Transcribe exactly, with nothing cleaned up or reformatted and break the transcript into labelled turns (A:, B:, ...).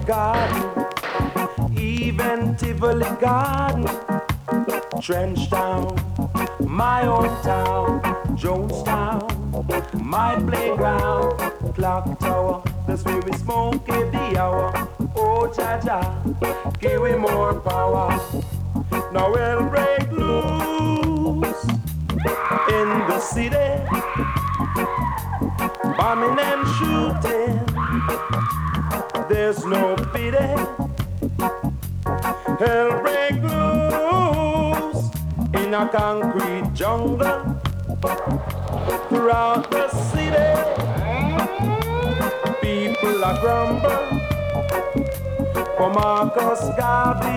A: Garden, even Tivoli Garden, Trenchtown, my hometown, Jonestown, my playground, Clock Tower, that's where we smoke every hour. Oh, Jaja, give me more power. Now we'll break loose in the city, bombing and shooting. There's no pity. Hell break loose in a concrete jungle throughout the city. People are grumble for Marcus Garvey.